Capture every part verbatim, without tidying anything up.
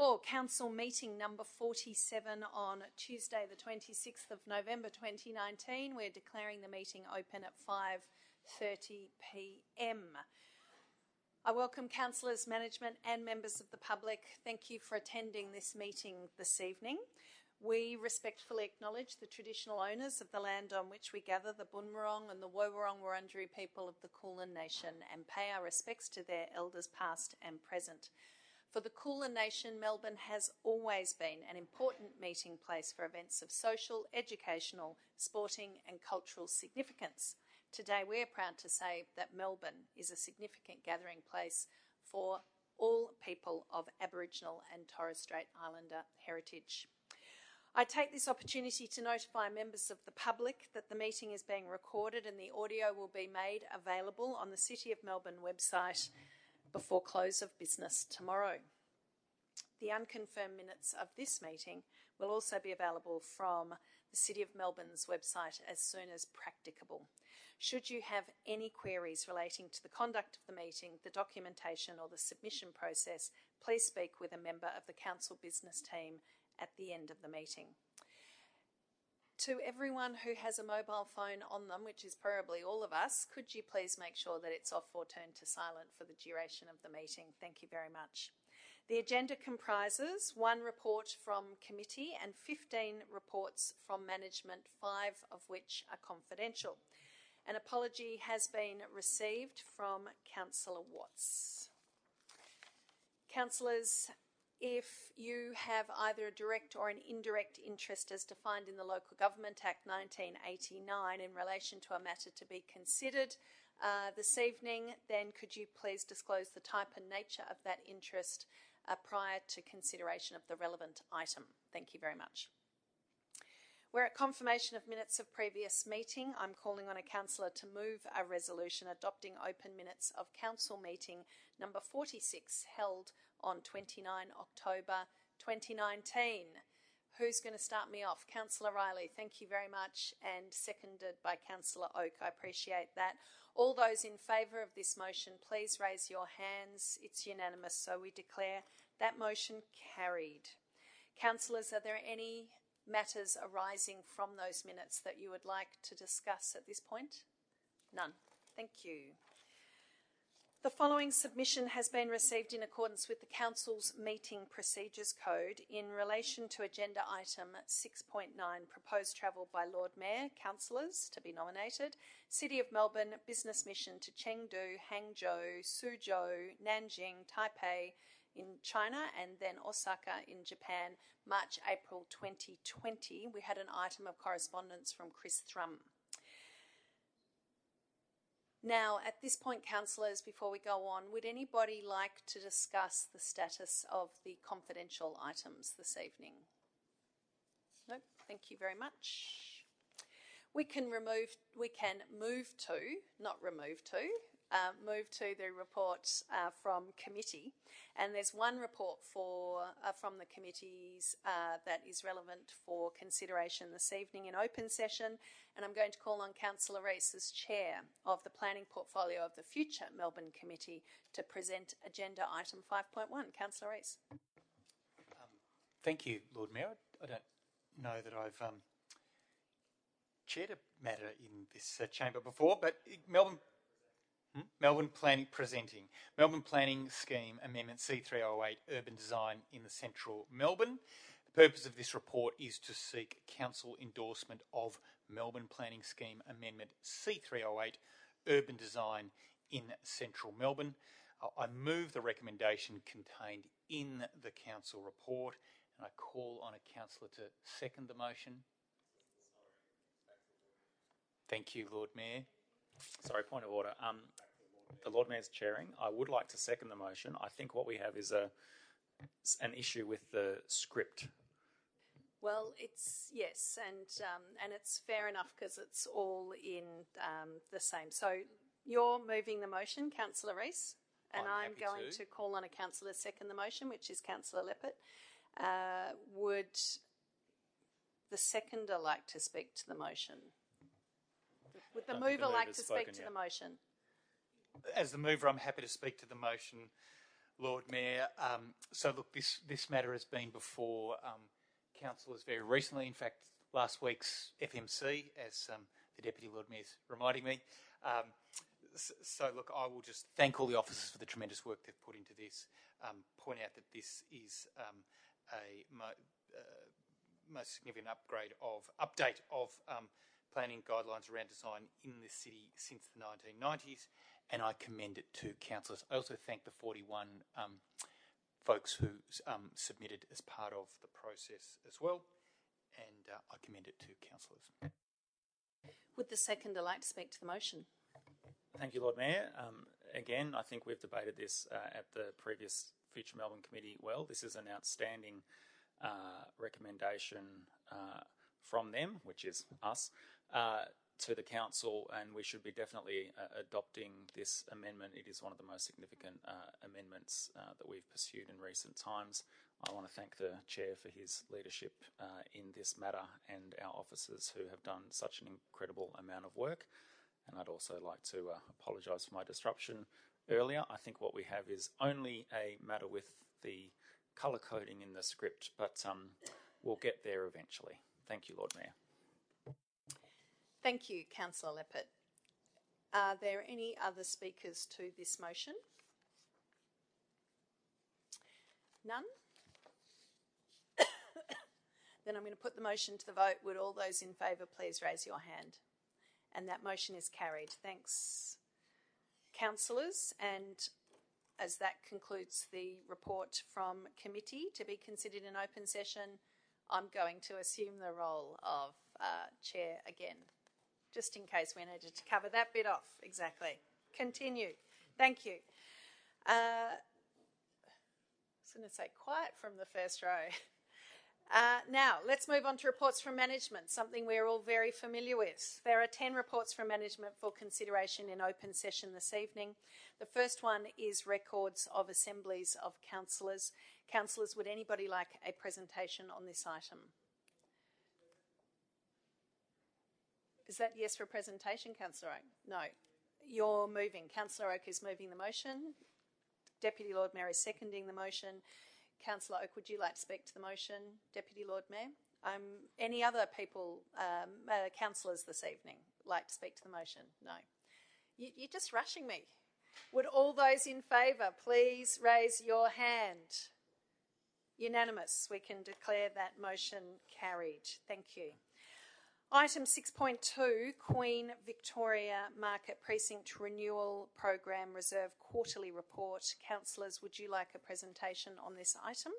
call council meeting number forty-seven on Tuesday the twenty-sixth of November twenty nineteen. We're declaring the meeting open at five thirty p m. I welcome councillors, management and members of the public. Thank you for attending this meeting this evening. We respectfully acknowledge the traditional owners of the land on which we gather, the Boonwurrung and the Woiwurrung Wurundjeri people of the Kulin Nation, and pay our respects to their elders past and present. For the Kulin Nation, Melbourne has always been an important meeting place for events of social, educational, sporting and cultural significance. Today we are proud to say that Melbourne is a significant gathering place for all people of Aboriginal and Torres Strait Islander heritage. I take this opportunity to notify members of the public that the meeting is being recorded and the audio will be made available on the City of Melbourne website before close of business tomorrow. The unconfirmed minutes of this meeting will also be available from the City of Melbourne's website as soon as practicable. Should you have any queries relating to the conduct of the meeting, the documentation or the submission process, please speak with a member of the council business team at the end of the meeting. To everyone who has a mobile phone on them, which is probably all of us, could you please make sure that it's off or turned to silent for the duration of the meeting? Thank you very much. The agenda comprises one report from committee and fifteen reports from management, five of which are confidential. An apology has been received from Councillor Watts. Councillors, if you have either a direct or an indirect interest as defined in the Local Government Act nineteen eighty-nine in relation to a matter to be considered uh, this evening, then could you please disclose the type and nature of that interest uh, prior to consideration of the relevant item? Thank you very much. We're at confirmation of minutes of previous meeting. I'm calling on a councillor to move a resolution adopting open minutes of council meeting number forty-six held on twenty-ninth of October twenty nineteen. Who's going to start me off? Councillor Riley, thank you very much, and seconded by Councillor Oak. I appreciate that. All those in favour of this motion, please raise your hands. It's unanimous, so we declare that motion carried. Councillors, are there any matters arising from those minutes that you would like to discuss at this point? None. Thank you. The following submission has been received in accordance with the Council's Meeting Procedures Code in relation to agenda item six point nine, proposed travel by Lord Mayor, councillors to be nominated, City of Melbourne business mission to Chengdu, Hangzhou, Suzhou, Nanjing, Taipei in China and then Osaka in Japan, March April twenty twenty. We had an item of correspondence from Chris Thrum. Now, at this point, councillors, before we go on, would anybody like to discuss the status of the confidential items this evening? No, thank you very much. We can remove, we can move to, not remove to, uh, move to the report uh, from committee. And there's one report for uh, from the committees uh, that is relevant for consideration this evening in open session. And I'm going to call on Councillor Rees as Chair of the Planning Portfolio of the Future Melbourne Committee to present agenda item five point one. Councillor Rees. Um, thank you, Lord Mayor. I don't know that I've um, chaired a matter in this uh, chamber before, but Melbourne hmm? Melbourne Planning presenting Melbourne Planning Scheme Amendment C three oh eight Urban Design in the Central Melbourne. The purpose of this report is to seek council endorsement of Melbourne Planning Scheme Amendment C three oh eight Urban Design in Central Melbourne. I move the recommendation contained in the council report and I call on a councillor to second the motion. Thank you, Lord Mayor. Sorry, point of order. Um, the Lord Mayor's chairing. I would like to second the motion. I think what we have is a an issue with the script. Well, it's, yes, and um, and it's fair enough because it's all in um, the same. So you're moving the motion, Councillor Rees, and I'm, I'm going to. to call on a councillor to second the motion, which is Councillor Leppert. Uh, would the seconder like to speak to the motion? Would the mover like to speak to the motion? As the mover, I'm happy to speak to the motion Lord Mayor. Um, so look, this, this matter has been before um, councillors very recently. In fact, last week's F M C, as um, the Deputy Lord Mayor's reminding me. Um, so, so look, I will just thank all the officers for the tremendous work they've put into this. Um, point out that this is um, a mo uh, most significant upgrade of update of um, planning guidelines around design in this city since the nineteen nineties, and I commend it to councillors. I also thank the forty-one um, folks who um, submitted as part of the process as well, and uh, I commend it to councillors. Would the seconder like to speak to the motion? Thank you, Lord Mayor. Um, again, I think we've debated this uh, at the previous Future Melbourne Committee well. This is an outstanding uh, recommendation uh, from them, which is us, uh, to the council, and we should be definitely uh, adopting this amendment. It is one of the most significant uh, amendments uh, that we've pursued in recent times. I want to thank the Chair for his leadership uh, in this matter and our officers who have done such an incredible amount of work. And I'd also like to uh, apologise for my disruption earlier. I think what we have is only a matter with the colour coding in the script, but um, we'll get there eventually. Thank you, Lord Mayor. Thank you, Councillor Leppert. Are there any other speakers to this motion? None? Then I'm going to put the motion to the vote. Would all those in favour please raise your hand? And that motion is carried. Thanks, councillors. And as that concludes the report from committee to be considered in open session, I'm going to assume the role of uh, chair again, just in case we needed to cover that bit off. Exactly. Continue. Thank you. Uh, I was going to say quiet from the first row. Uh, now, let's move on to reports from management, something we're all very familiar with. There are ten reports from management for consideration in open session this evening. The first one is records of assemblies of councillors. Councillors, would anybody like a presentation on this item? Is that yes for presentation, Councillor Oak? No. You're moving. Councillor Oak is moving the motion. Deputy Lord Mayor is seconding the motion. Councillor Oak, would you like to speak to the motion? Deputy Lord Mayor? Um, any other people, um, uh, councillors this evening, like to speak to the motion? No. You, you're just rushing me. Would all those in favour please raise your hand? Unanimous. We can declare that motion carried. Thank you. Item six point two, Queen Victoria Market Precinct Renewal Program Reserve Quarterly Report. Councillors, would you like a presentation on this item?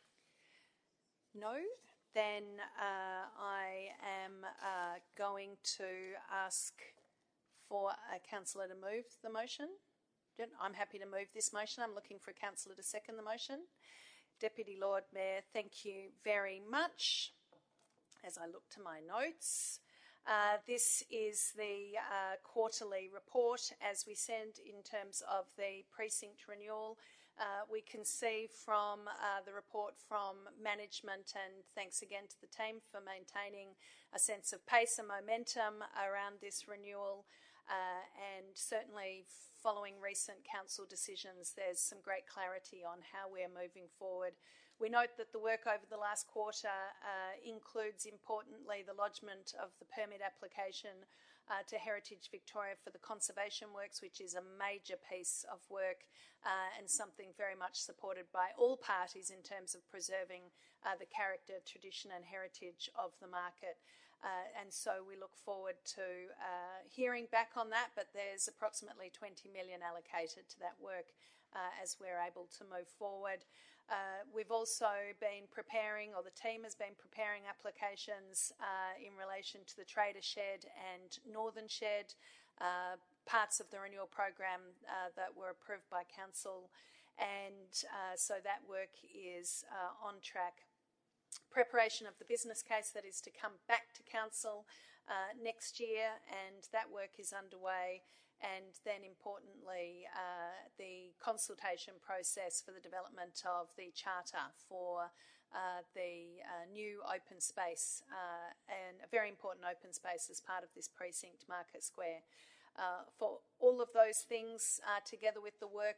No? Then uh, I am uh, going to ask for a councillor to move the motion. I'm happy to move this motion. I'm looking for a councillor to second the motion. Deputy Lord Mayor, thank you very much. As I look to my notes, uh, this is the uh, quarterly report as we send in terms of the precinct renewal. Uh, we can see from uh, the report from management, and thanks again to the team for maintaining a sense of pace and momentum around this renewal, uh, and certainly following recent council decisions, there's some great clarity on how we're moving forward. We note that the work over the last quarter uh, includes, importantly, the lodgement of the permit application uh, to Heritage Victoria for the conservation works, which is a major piece of work uh, and something very much supported by all parties in terms of preserving uh, the character, tradition and heritage of the market. Uh, and so we look forward to uh, hearing back on that, but there's approximately twenty million allocated to that work uh, as we're able to move forward. Uh, we've also been preparing, or the team has been preparing applications uh, in relation to the Trader Shed and Northern Shed, uh, parts of the renewal program uh, that were approved by Council, and uh, so that work is uh, on track. Preparation of the business case that is to come back to Council uh, next year, and that work is underway. And then importantly, uh, the consultation process for the development of the charter for uh, the uh, new open space, uh, and a very important open space as part of this precinct, Market Square. Uh, for all of those things, uh, together with the work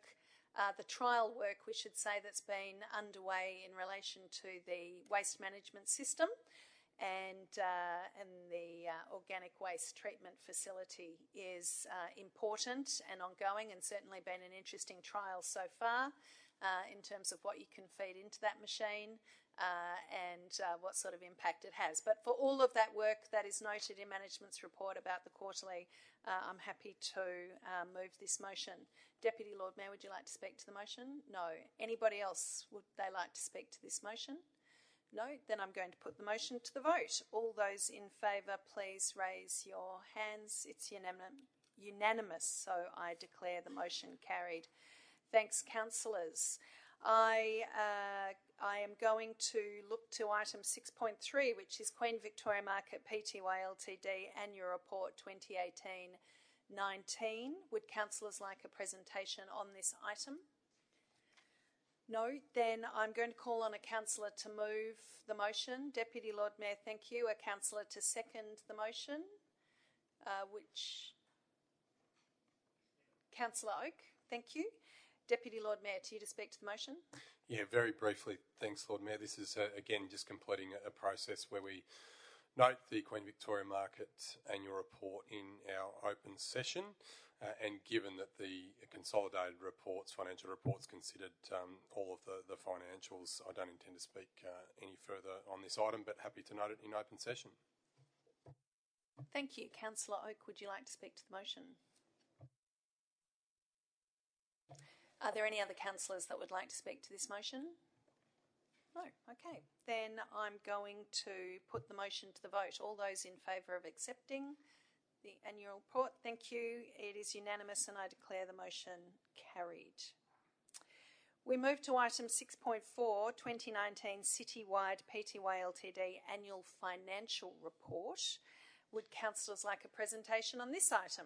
uh, the trial work, we should say, that's been underway in relation to the waste management system and, uh, and the uh, organic waste treatment facility is uh, important and ongoing, and certainly been an interesting trial so far uh, in terms of what you can feed into that machine. Uh, and uh, what sort of impact it has. But for all of that work that is noted in management's report about the quarterly, uh, I'm happy to uh, move this motion. Deputy Lord Mayor, would you like to speak to the motion? No. Anybody else, would they like to speak to this motion? No. Then I'm going to put the motion to the vote. All those in favour, please raise your hands. It's unanimous, so I declare the motion carried. Thanks, councillors. I, uh, I am going to look to item six point three, which is Queen Victoria Market Pty Ltd Annual Report twenty eighteen nineteen. Would councillors like a presentation on this item? No? Then I'm going to call on a councillor to move the motion. Deputy Lord Mayor, thank you. A councillor to second the motion, uh, which... Councillor Oak, thank you. Deputy Lord Mayor, to you to speak to the motion. Yeah, very briefly, thanks, Lord Mayor. This is, uh, again, just completing a, a process where we note the Queen Victoria Market annual report in our open session, uh, and given that the consolidated reports, financial reports considered um, all of the, the financials, I don't intend to speak uh, any further on this item, but happy to note it in open session. Thank you. Councillor Oak, would you like to speak to the motion? Are there any other councillors that would like to speak to this motion? No. Okay. Then I'm going to put the motion to the vote. All those in favour of accepting the annual report, thank you. It is unanimous and I declare the motion carried. We move to item six point four, twenty nineteen Citywide Pty Ltd Annual Financial Report. Would councillors like a presentation on this item?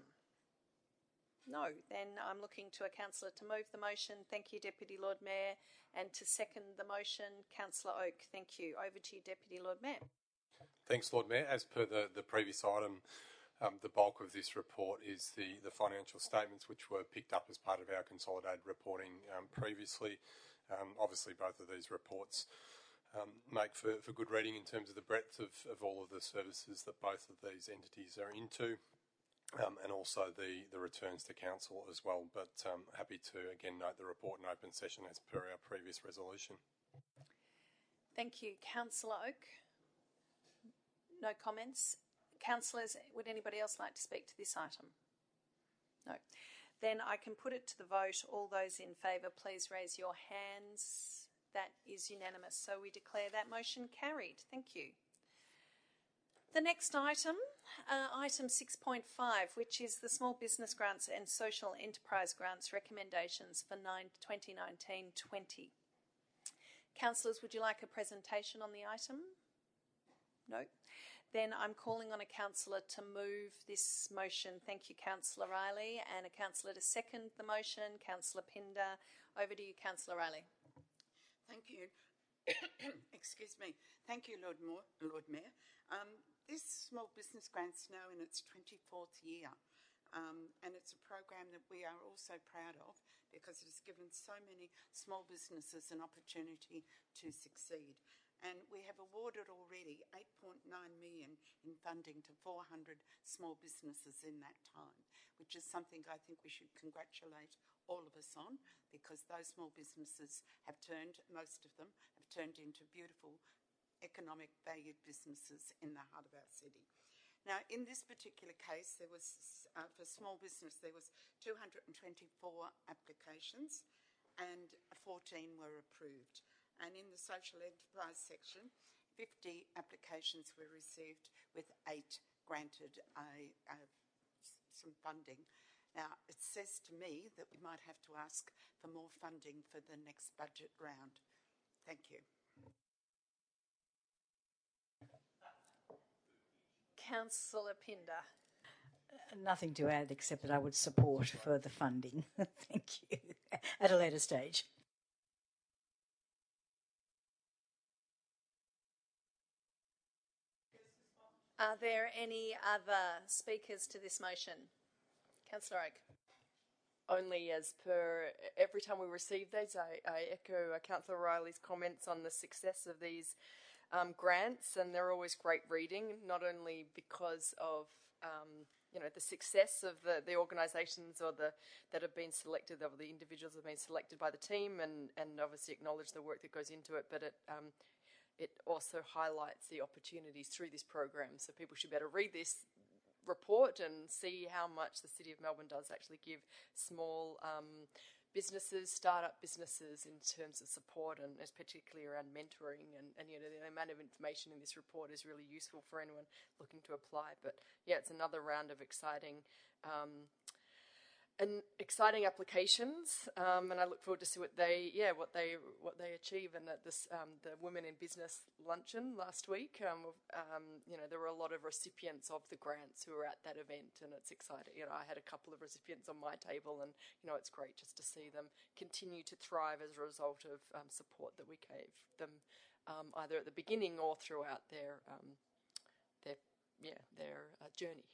No. Then I'm looking to a councillor to move the motion. Thank you, Deputy Lord Mayor. And to second the motion, Councillor Oak. Thank you. Over to you, Deputy Lord Mayor. Thanks, Lord Mayor. As per the, the previous item, um, the bulk of this report is the, the financial statements which were picked up as part of our consolidated reporting um, previously. Um, obviously, both of these reports um, make for, for good reading in terms of the breadth of, of all of the services that both of these entities are into. Um, and also the, the returns to council as well. But um, happy to, again, note the report in open session as per our previous resolution. Thank you. Councillor Oak? No comments. Councillors, would anybody else like to speak to this item? No. Then I can put it to the vote. All those in favour, please raise your hands. That is unanimous. So we declare that motion carried. Thank you. The next item, uh, item six point five, which is the Small Business Grants and Social Enterprise Grants recommendations for twenty nineteen twenty. Councillors, would you like a presentation on the item? No. Then I'm calling on a councillor to move this motion. Thank you, Councillor Riley, and a councillor to second the motion, Councillor Pinder. Over to you, Councillor Riley. Thank you. Excuse me. Thank you, Lord, Moore, Lord Mayor. Um, this Small Business Grant's now in its twenty-fourth year, um, and it's a program that we are also proud of because it has given so many small businesses an opportunity to succeed. And we have awarded already eight point nine million dollars in funding to four hundred small businesses in that time, which is something I think we should congratulate all of us on, because those small businesses have turned, most of them, have turned into beautiful economic valued businesses in the heart of our city. Now, in this particular case, there was, uh, for small business, there was two hundred twenty-four applications and fourteen were approved. And in the social enterprise section, fifty applications were received with eight granted uh, uh, some funding. Now, it says to me that we might have to ask for more funding for the next budget round. Thank you. Councillor Pinder. Nothing to add except that I would support further funding. Thank you. At a later stage. Are there any other speakers to this motion? Councillor Oak. only as per every time we receive these, I, I echo uh, Councillor Riley's comments on the success of these um, grants, and they're always great reading, not only because of um, you know the success of the, the organisations or the that have been selected, or the individuals that have been selected by the team, and, and obviously acknowledge the work that goes into it, but it um, it also highlights the opportunities through this program. So people should better read this report and see how much the City of Melbourne does actually give small um, businesses, start-up businesses, in terms of support, and particularly around mentoring. And, and you know, the amount of information in this report is really useful for anyone looking to apply. But yeah, it's another round of exciting um, and exciting applications, um, and I look forward to see what they, yeah, what they, what they achieve. And at this, um, the Women in Business luncheon last week, um, um, you know, there were a lot of recipients of the grants who were at that event, and it's exciting. You know, I had a couple of recipients on my table, and you know, it's great just to see them continue to thrive as a result of um, support that we gave them, um, either at the beginning or throughout their, um, their, yeah, their uh, journey.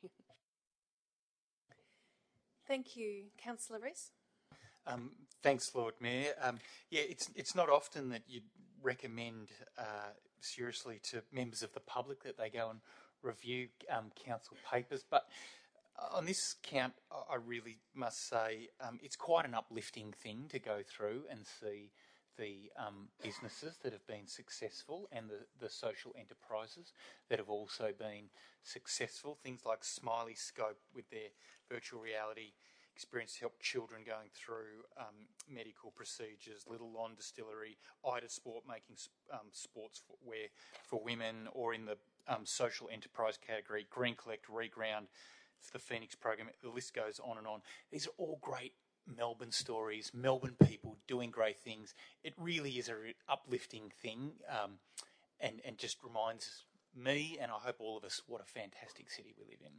Thank you. Councillor Rees. Um, thanks, Lord Mayor. Um, yeah, it's it's not often that you'd recommend uh, seriously to members of the public that they go and review um, council papers, but on this count, I really must say um, it's quite an uplifting thing to go through and see the um, businesses that have been successful and the, the social enterprises that have also been successful. Things like Smiley Scope with their virtual reality experience to help children going through um, medical procedures, Little Lawn Distillery, Ida Sport making um, sports wear for women, or in the um, social enterprise category, Green Collect, Reground, the Phoenix program, the list goes on and on. These are all great Melbourne stories, Melbourne people doing great things. It really is an uplifting thing, um, and, and just reminds me, and I hope all of us, what a fantastic city we live in.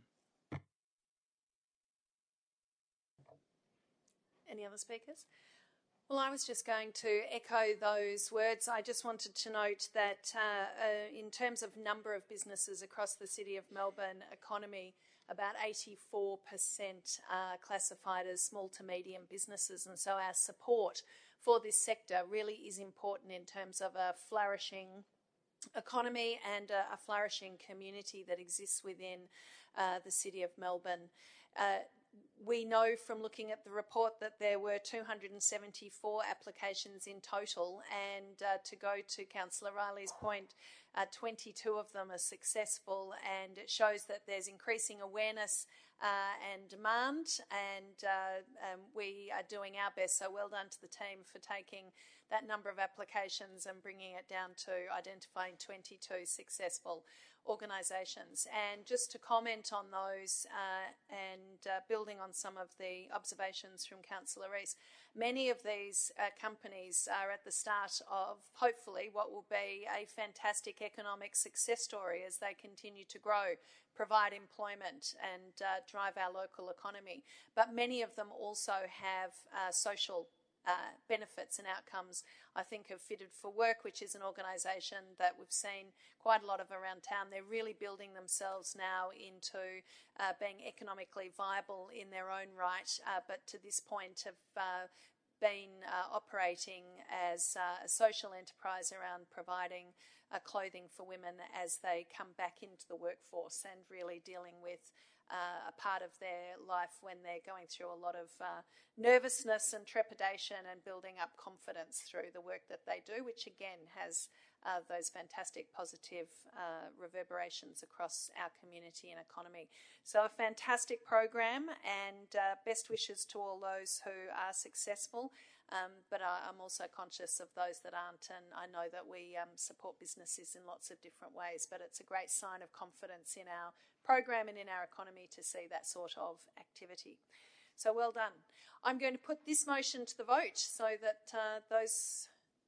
Any other speakers? Well, I was just going to echo those words. I just wanted to note that uh, uh, in terms of number of businesses across the City of Melbourne economy, about eighty-four percent are classified as small to medium businesses, and so our support for this sector really is important in terms of a flourishing economy and a, a flourishing community that exists within uh, the City of Melbourne. Uh, We know from looking at the report that there were two hundred seventy-four applications in total, and uh, to go to Councillor Riley's point, uh, twenty-two of them are successful, and it shows that there's increasing awareness uh, and demand, and uh, um, we are doing our best. So well done to the team for taking that number of applications and bringing it down to identifying twenty-two successful organisations. And just to comment on those uh, and uh, building on some of the observations from Councillor Rees, many of these uh, companies are at the start of hopefully what will be a fantastic economic success story as they continue to grow, provide employment and uh, drive our local economy. But many of them also have uh, social Uh, benefits and outcomes. I think of Fitted for Work, which is an organisation that we've seen quite a lot of around town. They're really building themselves now into uh, being economically viable in their own right, uh, but to this point have uh, been uh, operating as uh, a social enterprise around providing uh, clothing for women as they come back into the workforce, and really dealing with Uh, a part of their life when they're going through a lot of uh, nervousness and trepidation, and building up confidence through the work that they do, which again has uh, those fantastic positive uh, reverberations across our community and economy. So a fantastic program, and uh, best wishes to all those who are successful. Um, but I, I'm also conscious of those that aren't, and I know that we um, support businesses in lots of different ways, but it's a great sign of confidence in our program and in our economy to see that sort of activity. So well done. I'm going to put this motion to the vote so that uh, those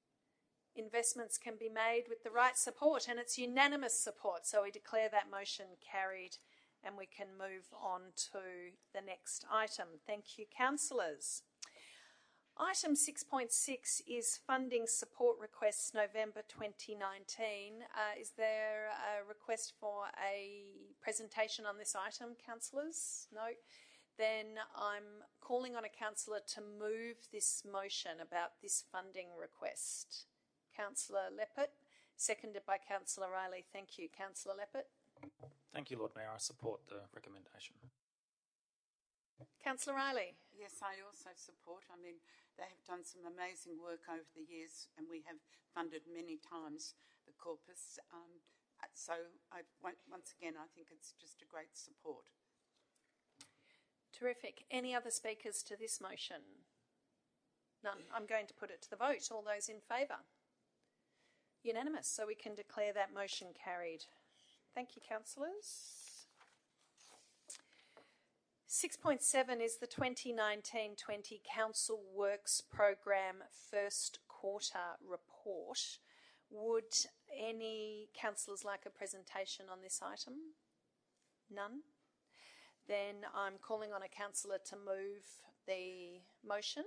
investments can be made with the right support, and it's unanimous support, so we declare that motion carried, and we can move on to the next item. Thank you, councillors. Item six point six is funding support requests November twenty nineteen. Uh, is there a request for a presentation on this item, councillors? No. Then I'm calling on a councillor to move this motion about this funding request. Councillor Leppert, seconded by Councillor Riley. Thank you. Councillor Leppert. Thank you, Lord Mayor. I support the recommendation. Councillor Riley. Yes, I also support. I mean, they have done some amazing work over the years, and we have funded many times the corpus. Um, so, I, once again, I think it's just a great support. Terrific. Any other speakers to this motion? None. I'm going to put it to the vote. All those in favour? Unanimous. So we can declare that motion carried. Thank you, councillors. six point seven is the twenty nineteen twenty Council Works Program First Quarter Report. Would any councillors like a presentation on this item? None? Then I'm calling on a councillor to move the motion.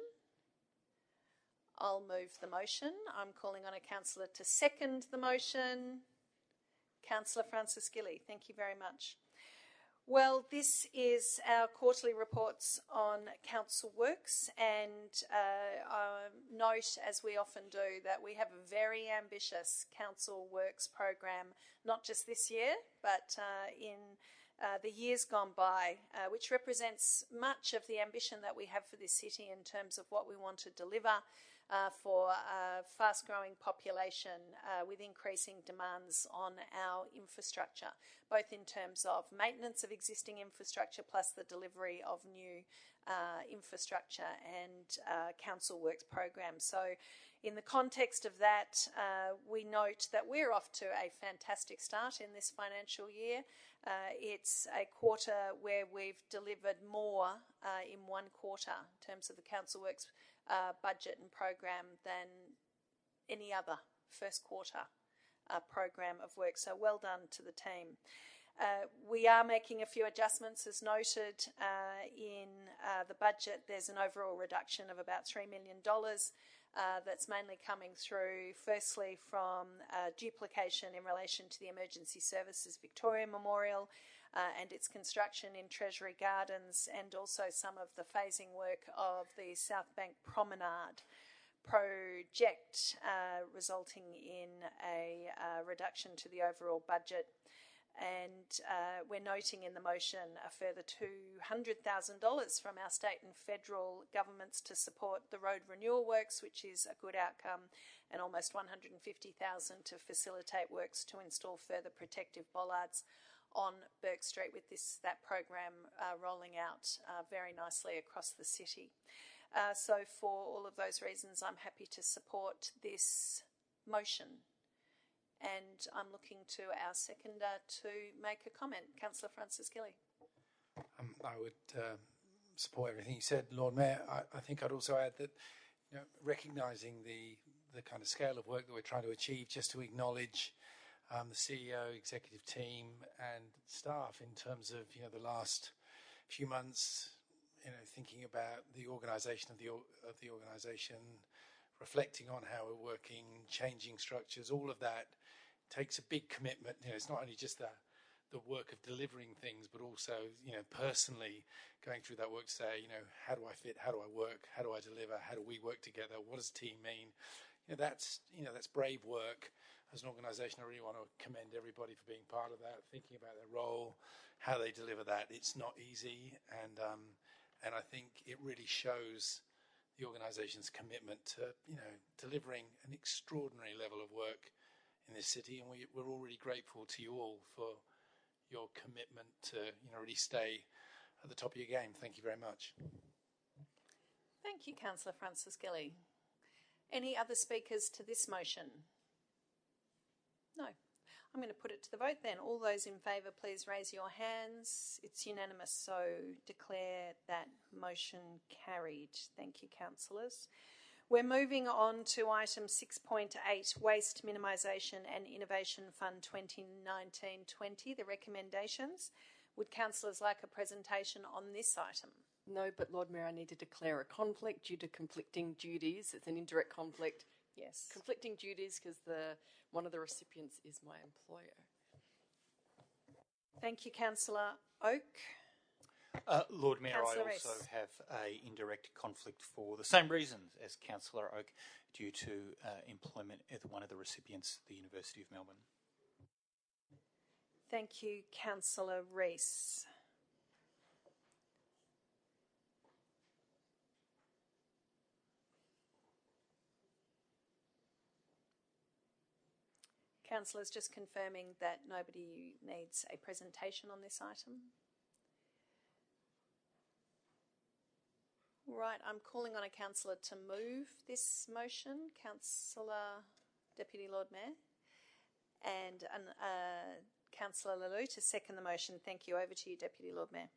I'll move the motion. I'm calling on a councillor to second the motion. Councillor Francis Gilly, thank you very much. Well, this is our quarterly reports on council works, and uh, I note, as we often do, that we have a very ambitious council works program, not just this year, but uh, in uh, the years gone by, uh, which represents much of the ambition that we have for this city in terms of what we want to deliver Uh, for a fast-growing population uh, with increasing demands on our infrastructure, both in terms of maintenance of existing infrastructure plus the delivery of new uh, infrastructure and uh, council works programs. So in the context of that, uh, we note that we're off to a fantastic start in this financial year. Uh, it's a quarter where we've delivered more uh, in one quarter in terms of the council works Uh, budget and program than any other first quarter uh, program of work. So well done to the team. Uh, we are making a few adjustments, as noted uh, in uh, the budget. There's an overall reduction of about three million dollars uh, that's mainly coming through, firstly, from uh, duplication in relation to the Emergency Services Victoria Memorial Uh, and its construction in Treasury Gardens, and also some of the phasing work of the South Bank Promenade project, uh, resulting in a uh, reduction to the overall budget. And uh, we're noting in the motion a further two hundred thousand dollars from our state and federal governments to support the road renewal works, which is a good outcome, and almost one hundred fifty thousand dollars to facilitate works to install further protective bollards on Burke Street, with this that program uh, rolling out uh, very nicely across the city. Uh, so for all of those reasons, I'm happy to support this motion. And I'm looking to our seconder to make a comment. Councillor Francis Gilly. Um, I would uh, support everything you said, Lord Mayor. I, I think I'd also add that, you know, recognising the, the kind of scale of work that we're trying to achieve, just to acknowledge Um, the C E O, executive team, and staff in terms of, you know, the last few months, you know, thinking about the organisation of the of the organisation, reflecting on how we're working, changing structures. All of that takes a big commitment. You know, it's not only just the the work of delivering things, but also, you know, personally going through that work to say, you know, how do I fit? How do I work? How do I deliver? How do we work together? What does team mean? You know, that's you know that's brave work. As an organisation, I really want to commend everybody for being part of that, thinking about their role, how they deliver that. It's not easy, and um, and I think it really shows the organisation's commitment to, you know, delivering an extraordinary level of work in this city, and we, we're all really grateful to you all for your commitment to, you know, really stay at the top of your game. Thank you very much. Thank you, Councillor Francis Gilly. Any other speakers to this motion? No. I'm going to put it to the vote then. All those in favour, please raise your hands. It's unanimous, so declare that motion carried. Thank you, councillors. We're moving on to item six point eight, Waste Minimisation and Innovation Fund twenty nineteen twenty, the recommendations. Would councillors like a presentation on this item? No, but Lord Mayor, I need to declare a conflict due to conflicting duties. It's an indirect conflict. Yes. Conflicting duties because the one of the recipients is my employer. Thank you, Councillor Oak. Uh, Lord Mayor, Councillor I also Rees. have a indirect conflict for the same reasons as Councillor Oak, due to uh, employment at one of the recipients, the University of Melbourne. Thank you, Councillor Rees. Councillors, just confirming that nobody needs a presentation on this item. Right, I'm calling on a councillor to move this motion, Councillor Deputy Lord Mayor, and an, uh, Councillor Lelou to second the motion. Thank you. Over to you, Deputy Lord Mayor.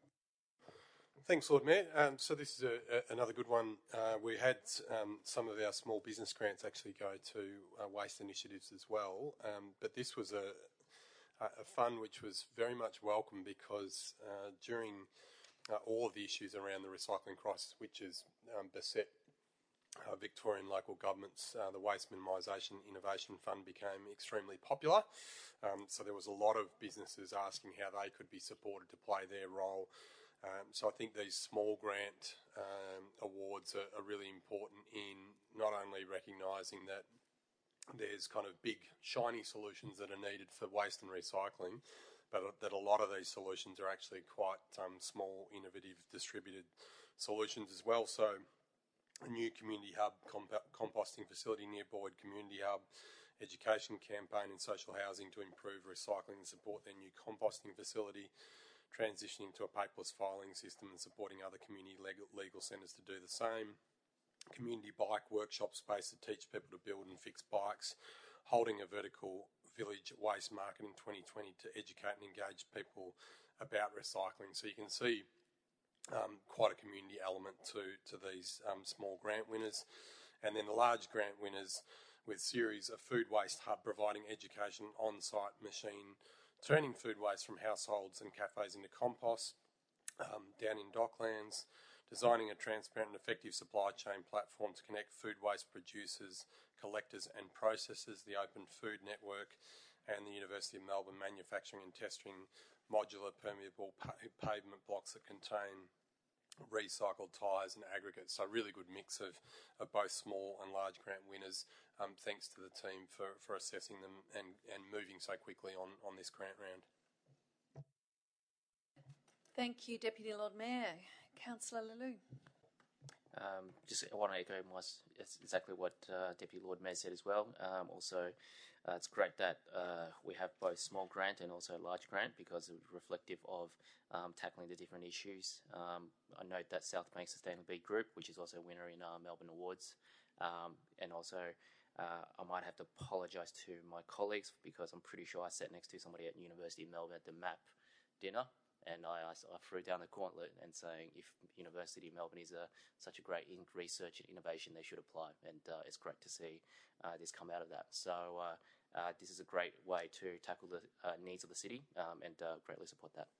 Thanks, Lord Mayor. Um, so this is a, a, another good one. Uh, we had um, some of our small business grants actually go to uh, waste initiatives as well, um, but this was a, a fund which was very much welcome because uh, during uh, all of the issues around the recycling crisis, which has um, beset uh, Victorian local governments, uh, the Waste Minimisation Innovation Fund became extremely popular. Um, so there was a lot of businesses asking how they could be supported to play their role. Um, so I think these small grant um, awards are, are really important in not only recognising that there's kind of big shiny solutions that are needed for waste and recycling, but that a lot of these solutions are actually quite um, small, innovative, distributed solutions as well. So a new community hub comp- composting facility near Boyd Community Hub, education campaign in social housing to improve recycling and support their new composting facility, transitioning to a paperless filing system and supporting other community legal, legal centres to do the same. Community bike workshop space to teach people to build and fix bikes. Holding a vertical village waste market in twenty twenty to educate and engage people about recycling. So you can see um, quite a community element to, to these um, small grant winners. And then the large grant winners with series of food waste hub providing education on-site machine turning food waste from households and cafes into compost um, down in Docklands, designing a transparent and effective supply chain platform to connect food waste producers, collectors and processors, the Open Food Network and the University of Melbourne manufacturing and testing modular permeable pa- pavement blocks that contain recycled tyres and aggregates. So a really good mix of, of both small and large grant winners. Um, thanks to the team for, for assessing them and, and moving so quickly on, on this grant round. Thank you, Deputy Lord Mayor. Councillor Lelou. Um, just I want to echo my, it's exactly what uh, Deputy Lord Mayor said as well. Um, also, uh, it's great that uh, we have both small grant and also large grant because it's reflective of um, tackling the different issues. Um, I note that South Bank Sustainability Group, which is also a winner in our Melbourne Awards, um, and also uh, I might have to apologise to my colleagues because I'm pretty sure I sat next to somebody at University of Melbourne at the M A P dinner. And I, I, I threw down the gauntlet and saying if University of Melbourne is a, such a great in research and innovation, they should apply. And uh, it's great to see uh, this come out of that. So uh, uh, this is a great way to tackle the uh, needs of the city um, and uh, greatly support that.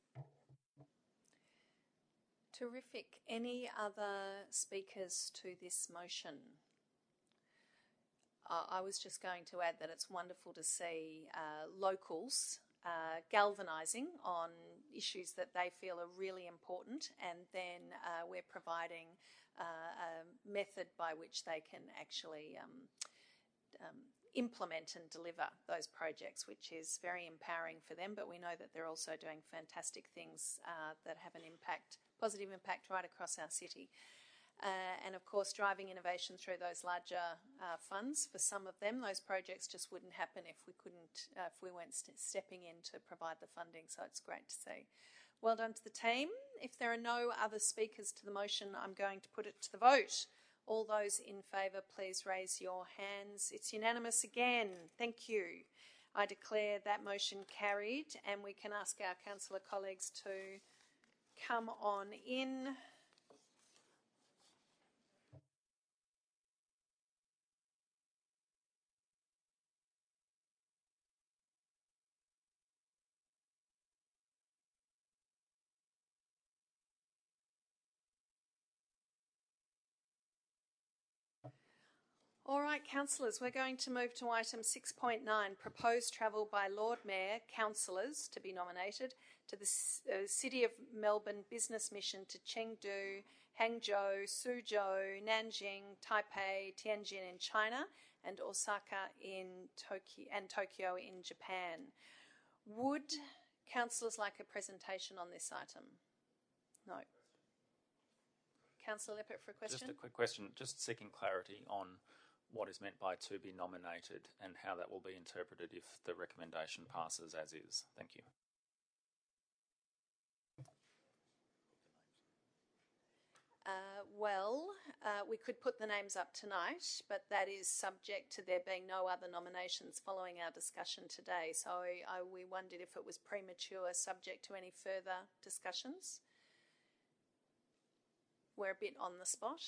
Terrific. Any other speakers to this motion? Uh, I was just going to add that it's wonderful to see uh, locals Uh, galvanising on issues that they feel are really important, and then uh, we're providing uh, a method by which they can actually um, um, implement and deliver those projects, which is very empowering for them. But we know that they're also doing fantastic things uh, that have an impact, positive impact right across our city. Uh, and of course, driving innovation through those larger uh, funds. For some of them, those projects just wouldn't happen if we couldn't, uh, if we weren't st- stepping in to provide the funding. So it's great to see. Well done to the team. If there are no other speakers to the motion, I'm going to put it to the vote. All those in favour, please raise your hands. It's unanimous again. Thank you. I declare that motion carried, and we can ask our councillor colleagues to come on in. All right, councillors, we're going to move to item six point nine, proposed travel by Lord Mayor, councillors to be nominated to the uh, City of Melbourne business mission to Chengdu, Hangzhou, Suzhou, Nanjing, Taipei, Tianjin in China, and Osaka in Tokyo and Tokyo in Japan. Would councillors like a presentation on this item? No. Councillor Lippert for a question. Just a quick question, just seeking clarity on what is meant by to be nominated and how that will be interpreted if the recommendation passes as is. Thank you. Uh, well, uh, we could put the names up tonight, but that is subject to there being no other nominations following our discussion today. So I, we wondered if it was premature, subject to any further discussions. We're a bit on the spot.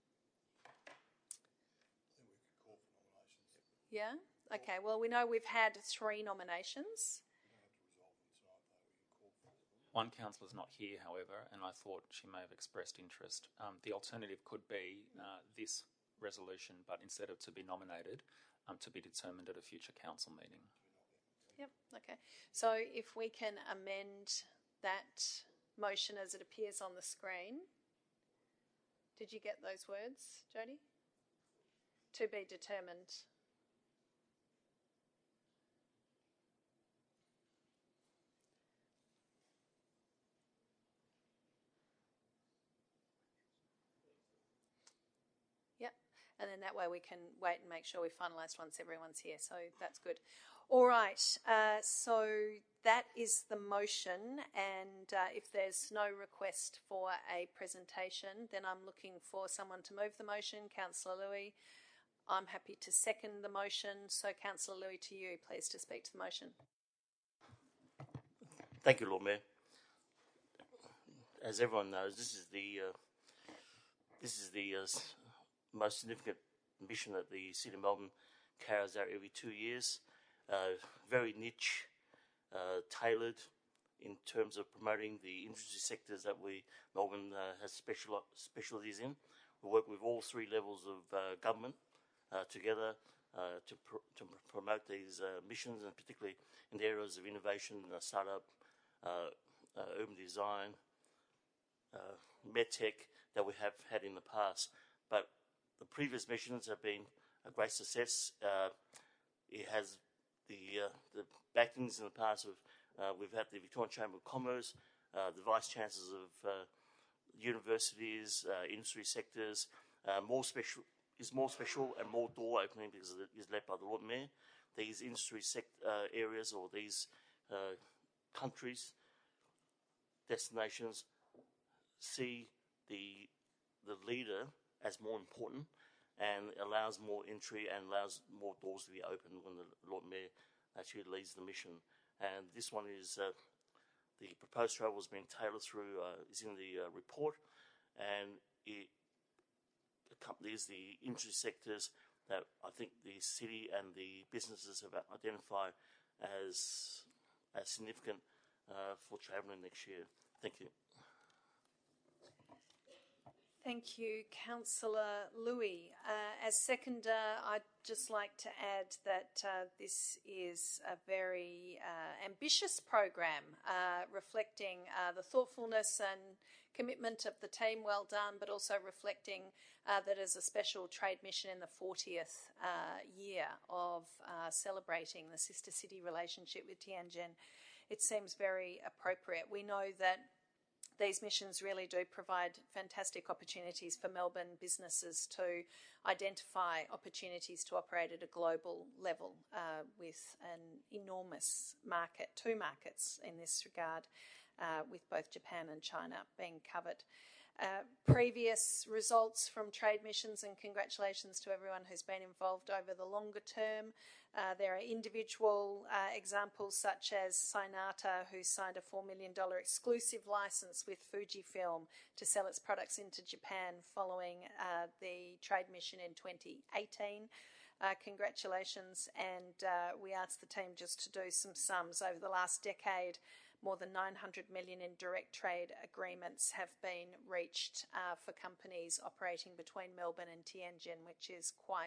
Yeah? Okay, well, we know we've had three nominations. One councillor's not here, however, and I thought she may have expressed interest. Um, the alternative could be uh, this resolution, but instead of to be nominated, um, to be determined at a future council meeting. Yep, okay. So if we can amend that motion as it appears on the screen. Did you get those words, Jodie? To be determined. And then that way we can wait and make sure we finalise once everyone's here. So that's good. All right. Uh, so that is the motion. And uh, if there's no request for a presentation, then I'm looking for someone to move the motion. Councillor Lui. I'm happy to second the motion. So Councillor Lui, to you, please, to speak to the motion. Thank you, Lord Mayor. As everyone knows, this is the uh, this is the uh, most significant mission that the City of Melbourne carries out every two years. Uh, very niche, uh, tailored in terms of promoting the industry sectors that we Melbourne uh, has special specialties in. We work with all three levels of uh, government uh, together uh, to pr to promote these uh, missions, and particularly in the areas of innovation, uh, startup, uh, uh, urban design, uh, medtech that we have had in the past. But the previous missions have been a great success. Uh, it has the uh, the backings in the past of uh, we've had the Victorian Chamber of Commerce, uh, the vice chancellors of uh, universities, uh, industry sectors. Uh, more special is more special and more door opening because it is led by the Lord Mayor. These industry sect uh, areas or these uh, countries, destinations see the the leader as more important and allows more entry and allows more doors to be opened when the Lord Mayor actually leads the mission. And this one is, uh, the proposed travel has been tailored through, uh, is in the uh, report, and it accompanies the industry sectors that I think the city and the businesses have identified as, as significant uh, for travelling next year. Thank you. Thank you, Councillor Lui. Uh, as seconder, I'd just like to add that uh, this is a very uh, ambitious program, uh, reflecting uh, the thoughtfulness and commitment of the team. Well done, but also reflecting uh, that as a special trade mission in the fortieth uh, year of uh, celebrating the sister city relationship with Tianjin, it seems very appropriate. We know that these missions really do provide fantastic opportunities for Melbourne businesses to identify opportunities to operate at a global level uh, with an enormous market, two markets in this regard, uh, with both Japan and China being covered. Uh, previous results from trade missions, and congratulations to everyone who's been involved over the longer term. Uh, there are individual uh, examples such as Sinata, who signed a four million dollars exclusive license with Fujifilm to sell its products into Japan following uh, the trade mission in twenty eighteen. Uh, congratulations, and uh, we asked the team just to do some sums. Over the last decade, more than nine hundred million dollars in direct trade agreements have been reached uh, for companies operating between Melbourne and Tianjin, which is quite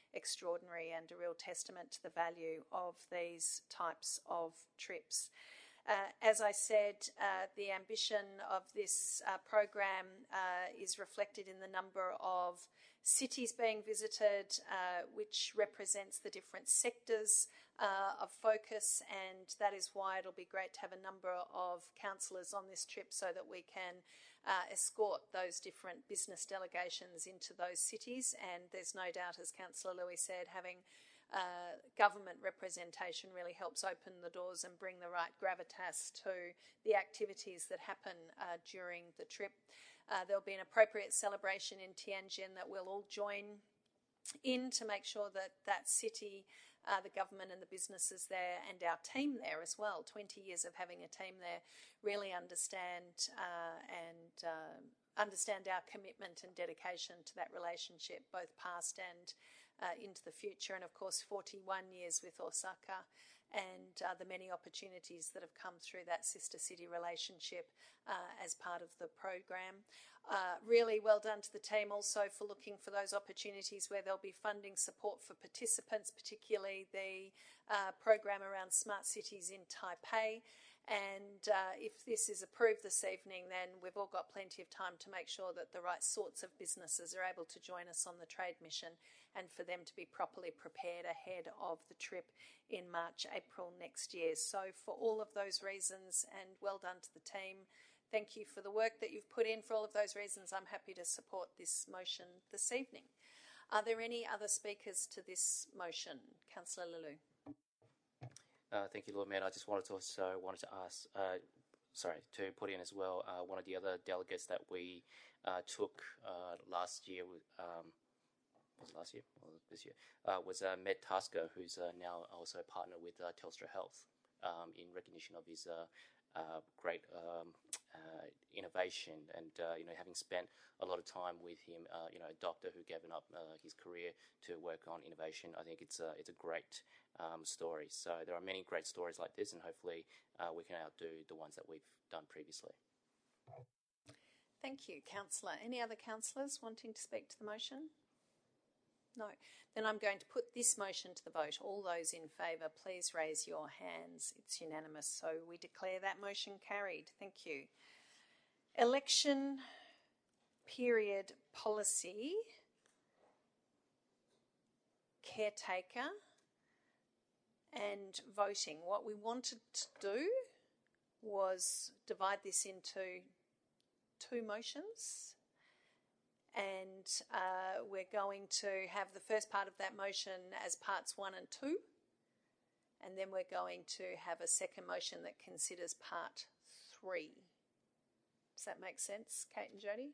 extraordinary and a real testament to the value of these types of trips. Uh, as I said, uh, the ambition of this uh, program uh, is reflected in the number of cities being visited, uh, which represents the different sectors uh, of focus, and that is why it'll be great to have a number of councillors on this trip so that we can uh, escort those different business delegations into those cities. And there's no doubt, as Councillor Lui said, having Uh, government representation really helps open the doors and bring the right gravitas to the activities that happen uh, during the trip. Uh, there'll be an appropriate celebration in Tianjin that we'll all join in to make sure that that city, uh, the government and the businesses there and our team there as well, twenty years of having a team there, really understand uh, and uh, understand our commitment and dedication to that relationship, both past and Uh, into the future, and of course forty-one years with Osaka and uh, the many opportunities that have come through that sister city relationship uh, as part of the program. Uh, really well done to the team also for looking for those opportunities where there'll be funding support for participants, particularly the uh, program around smart cities in Taipei. And uh, if this is approved this evening, then we've all got plenty of time to make sure that the right sorts of businesses are able to join us on the trade mission and for them to be properly prepared ahead of the trip in March, April next year. So for all of those reasons, and well done to the team, thank you for the work that you've put in. For all of those reasons, I'm happy to support this motion this evening. Are there any other speakers to this motion? Councillor Lelou. Uh, thank you, Lord Mayor. I just wanted to also wanted to ask, uh, sorry, to put in as well, uh, one of the other delegates that we uh, took uh, last year, um, was it last year or this year, uh, was uh, Med Tasker, who's uh, now also a partner with uh, Telstra Health, um, in recognition of his uh, uh, great um, uh, innovation and uh, you know, having spent a lot of time with him, uh, you know, a doctor who given up uh, his career to work on innovation. I think it's a, it's a great um, story. So there are many great stories like this, and hopefully uh, we can outdo the ones that we've done previously. Thank you, Councillor. Any other councillors wanting to speak to the motion? No. Then I'm going to put this motion to the vote. All those in favour, please raise your hands. It's unanimous, so we declare that motion carried. Thank you. Election period policy, caretaker and voting. What we wanted to do was divide this into two motions. And uh, we're going to have the first part of that motion as parts one and two, and then we're going to have a second motion that considers part three. Does that make sense, Kate and Jody?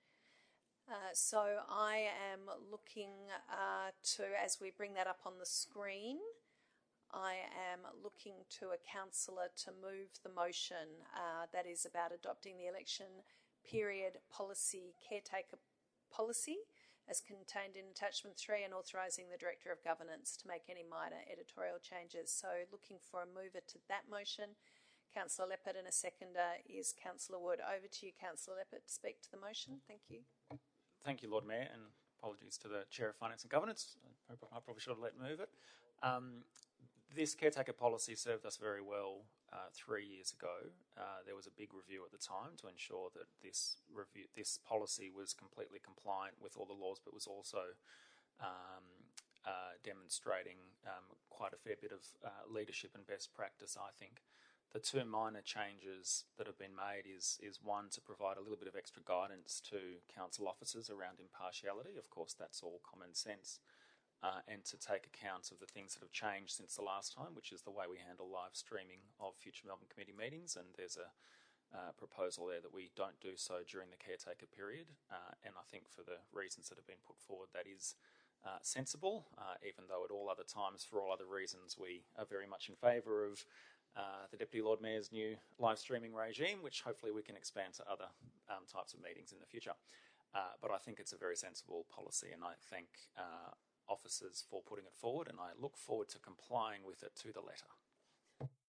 Uh, so I am looking uh, to, as we bring that up on the screen, I am looking to a councillor to move the motion uh, that is about adopting the election period policy caretaker policy as contained in attachment three and authorising the Director of Governance to make any minor editorial changes. So looking for a mover to that motion. Councillor Leppert, and a seconder is Councillor Wood. Over to you, Councillor Leppert, to speak to the motion. Thank you. Thank you, Lord Mayor, and apologies to the Chair of Finance and Governance. I probably should have let move it. Um, this caretaker policy served us very well uh, three years ago. Uh, there was a big review at the time to ensure that this review, this policy was completely compliant with all the laws, but was also um, uh, demonstrating um, quite a fair bit of uh, leadership and best practice, I think. The two minor changes that have been made is, is one, to provide a little bit of extra guidance to council officers around impartiality. Of course, that's all common sense. Uh, and to take account of the things that have changed since the last time, which is the way we handle live streaming of future Melbourne Committee meetings. And there's a uh, proposal there that we don't do so during the caretaker period. Uh, and I think for the reasons that have been put forward, that is uh, sensible, uh, even though at all other times, for all other reasons, we are very much in favour of uh, the Deputy Lord Mayor's new live streaming regime, which hopefully we can expand to other um, types of meetings in the future. Uh, but I think it's a very sensible policy, and I thank uh, officers for putting it forward, and I look forward to complying with it to the letter.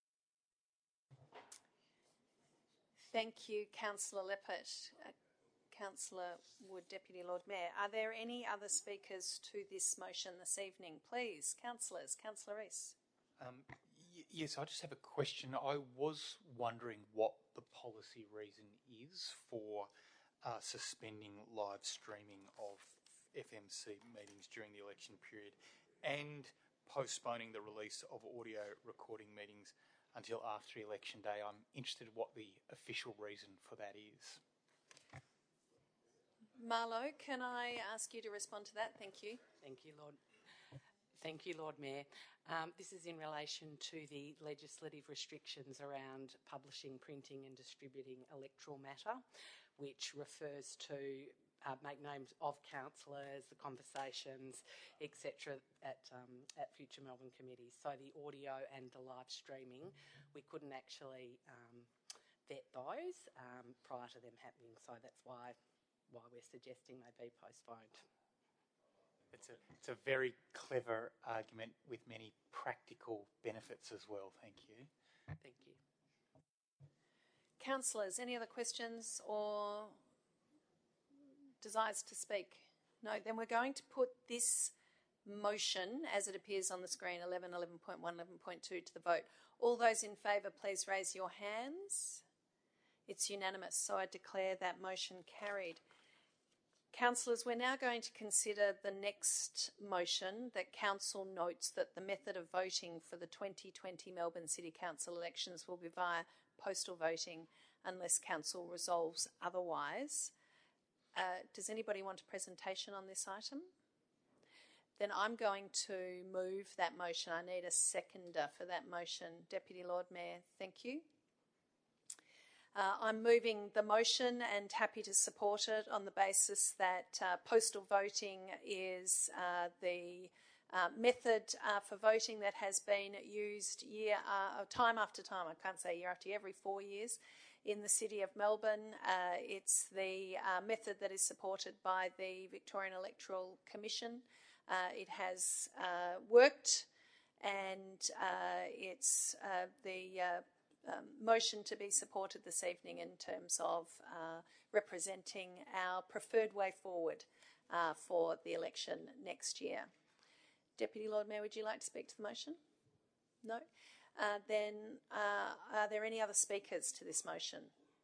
Thank you, Councillor Leppert. Uh, Councillor Wood, Deputy Lord Mayor. Are there any other speakers to this motion this evening? Please, councillors. Councillor Rees. Um, y- yes, I just have a question. I was wondering what the policy reason is for uh, suspending live streaming of F M C meetings during the election period and postponing the release of audio recording meetings until after election day. I'm interested in what the official reason for that is. Marlo, can I ask you to respond to that? Thank you. Thank you, Lord. Thank you, Lord Mayor. Um, this is in relation to the legislative restrictions around publishing, printing and distributing electoral matter, which refers to uh, make names of councillors, the conversations, et cetera at, um, at future Melbourne committees. So the audio and the live streaming, we couldn't actually um, vet those um, prior to them happening. So that's why, why we're suggesting they be postponed. It's a, it's a very clever argument with many practical benefits as well. Thank you. Thank you. Councillors, any other questions or desires to speak? No, then we're going to put this motion as it appears on the screen, eleven, eleven point one, eleven point two, to the vote. All those in favour, please raise your hands. It's unanimous, so I declare that motion carried. Councillors, we're now going to consider the next motion that Council notes that the method of voting for the twenty twenty Melbourne City Council elections will be via postal voting unless Council resolves otherwise. Uh, does anybody want a presentation on this item? Then I'm going to move that motion. I need a seconder for that motion. Deputy Lord Mayor, thank you. Uh, I'm moving the motion and happy to support it on the basis that uh, postal voting is uh, the uh, method uh, for voting that has been used year uh, time after time. I can't say year after year, every four years in the City of Melbourne. Uh, it's the uh, method that is supported by the Victorian Electoral Commission. Uh, it has uh, worked, and uh, it's uh, the uh, Um, motion to be supported this evening in terms of uh, representing our preferred way forward uh, for the election next year. Deputy Lord Mayor, would you like to speak to the motion? No? Uh, then uh, are there any other speakers to this motion?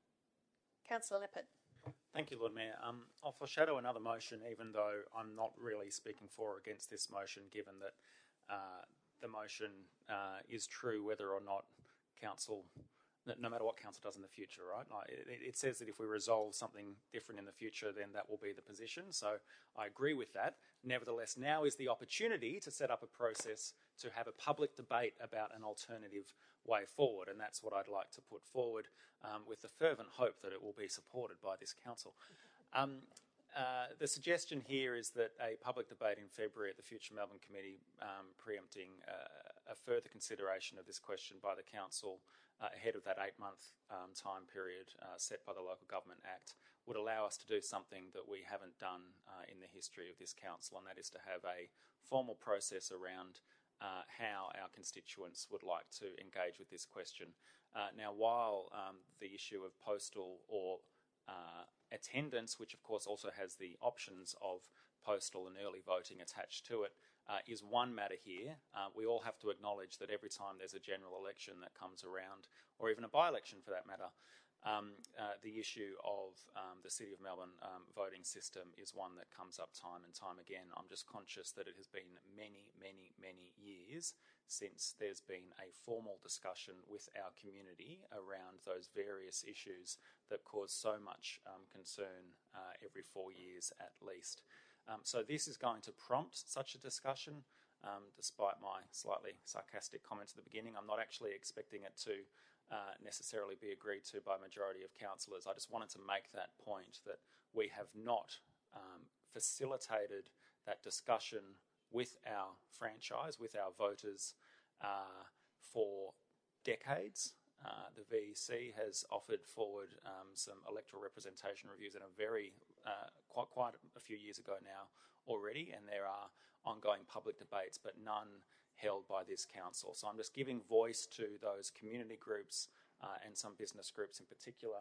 Councillor Leppert. Thank you, Lord Mayor. Um, I'll foreshadow another motion, even though I'm not really speaking for or against this motion, given that uh, the motion uh, is true whether or not Council, no matter what Council does in the future, right? Like it, it says that if we resolve something different in the future, then that will be the position. So I agree with that. Nevertheless, now is the opportunity to set up a process to have a public debate about an alternative way forward, and that's what I'd like to put forward um, with the fervent hope that it will be supported by this Council. Um, Uh, the suggestion here is that a public debate in February at the Future Melbourne Committee um, preempting uh, a further consideration of this question by the Council uh, ahead of that eight-month um, time period uh, set by the Local Government Act would allow us to do something that we haven't done uh, in the history of this Council, and that is to have a formal process around uh, how our constituents would like to engage with this question. Uh, now, while um, the issue of postal or uh, attendance, which of course also has the options of postal and early voting attached to it, uh, is one matter here. Uh, we all have to acknowledge that every time there's a general election that comes around, or even a by-election for that matter, um, uh, the issue of um, the City of Melbourne um, voting system is one that comes up time and time again. I'm just conscious that it has been many, many, many years since there's been a formal discussion with our community around those various issues that cause so much um, concern uh, every four years at least. Um, so this is going to prompt such a discussion. Um, despite my slightly sarcastic comments at the beginning, I'm not actually expecting it to uh, necessarily be agreed to by a majority of councillors. I just wanted to make that point that we have not um, facilitated that discussion with our franchise, with our voters, uh, for decades. Uh, the V E C has offered forward um, some electoral representation reviews in a very, uh, quite, quite a few years ago now already, and there are ongoing public debates, but none held by this council. So I'm just giving voice to those community groups uh, and some business groups in particular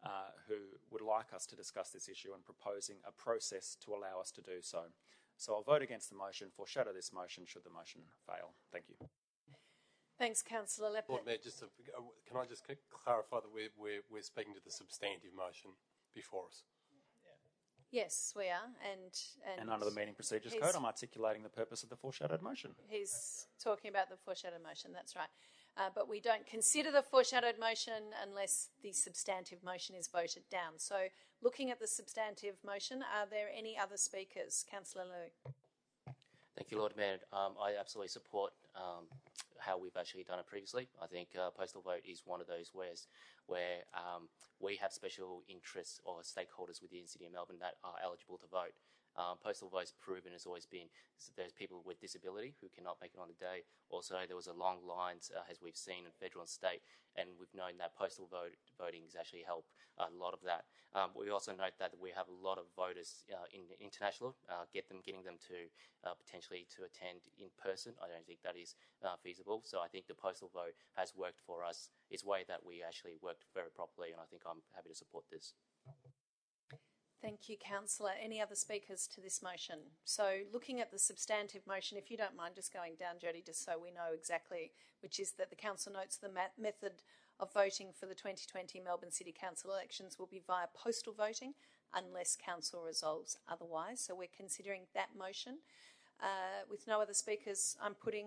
uh, who would like us to discuss this issue and proposing a process to allow us to do so. So I'll vote against the motion, foreshadow this motion should the motion fail. Thank you. Thanks, Councillor Leppert. Lord Mayor, just to, can I just clarify that we're, we're, we're speaking to the substantive motion before us? Yes, we are, and and, And under the Meeting Procedures Code, I'm articulating the purpose of the foreshadowed motion. He's talking about the foreshadowed motion, that's right. Uh, but we don't consider the foreshadowed motion unless the substantive motion is voted down. So looking at the substantive motion, are there any other speakers? Councillor Liu. Thank you, Lord Mayor. Um, I absolutely support um, how we've actually done it previously. I think uh, postal vote is one of those ways where um, we have special interests or stakeholders within the City of Melbourne that are eligible to vote. Um, postal vote's proven has always been there's people with disability who cannot make it on the day. Also, there was a long lines, uh, as we've seen in federal and state, and we've known that postal vote, voting has actually helped a lot of that. Um, we also note that we have a lot of voters uh, in international, uh, get them, getting them to uh, potentially to attend in person. I don't think that is uh, feasible. So I think the postal vote has worked for us. It's a way that we actually worked very properly, and I think I'm happy to support this. Thank you, Councillor. Any other speakers to this motion? So looking at the substantive motion, if you don't mind just going down, Jody, just so we know exactly, which is that the Council notes the method of voting for the twenty twenty Melbourne City Council elections will be via postal voting unless Council resolves otherwise. So we're considering that motion. Uh, with no other speakers, I'm putting...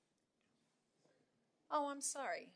Oh, I'm sorry.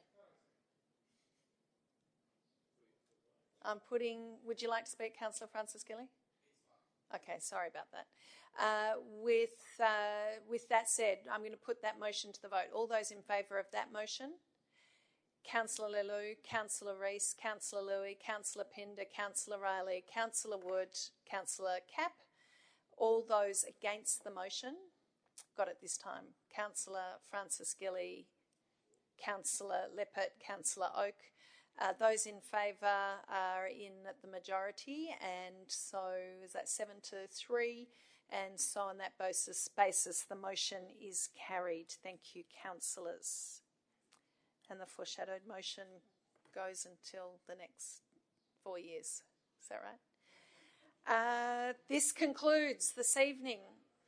I'm putting, would you like to speak, Councillor Francis Gilly? Okay, sorry about that. Uh, with, uh, with that said, I'm going to put that motion to the vote. All those in favour of that motion? Councillor Leloup, Councillor Rees, Councillor Louis, Councillor Pinder, Councillor Riley, Councillor Wood, Councillor Capp. All those against the motion? Got it this time. Councillor Francis Gilly, Councillor Leppert, Councillor Oak. Uh, those in favour are in the majority, and so is that seven to three, and so on that basis, basis the motion is carried. Thank you, councillors. And the foreshadowed motion goes until the next four years. Is that right? Uh, this concludes this evening.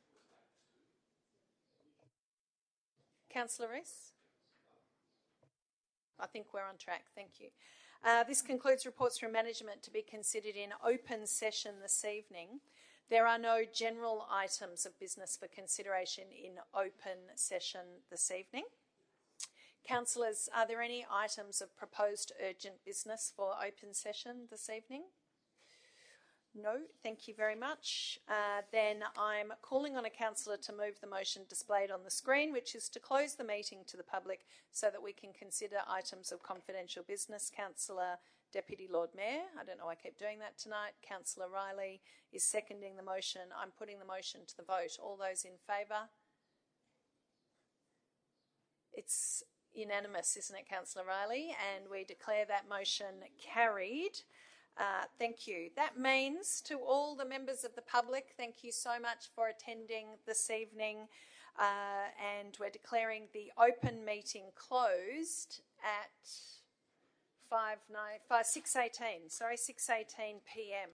Councillor Rees? I think we're on track. Thank you. Uh, this concludes reports from management to be considered in open session this evening. There are no general items of business for consideration in open session this evening. Councillors, are there any items of proposed urgent business for open session this evening? No, thank you very much. Uh, then I'm calling on a councillor to move the motion displayed on the screen, which is to close the meeting to the public so that we can consider items of confidential business. Councillor Deputy Lord Mayor, I don't know why I keep doing that tonight. Councillor Riley is seconding the motion. I'm putting the motion to the vote. All those in favour? It's unanimous, isn't it, Councillor Riley? And we declare that motion carried. Uh, thank you. That means to all the members of the public, thank you so much for attending this evening, uh, and we're declaring the open meeting closed at five, nine, five, six eighteen. Sorry, six eighteen p m.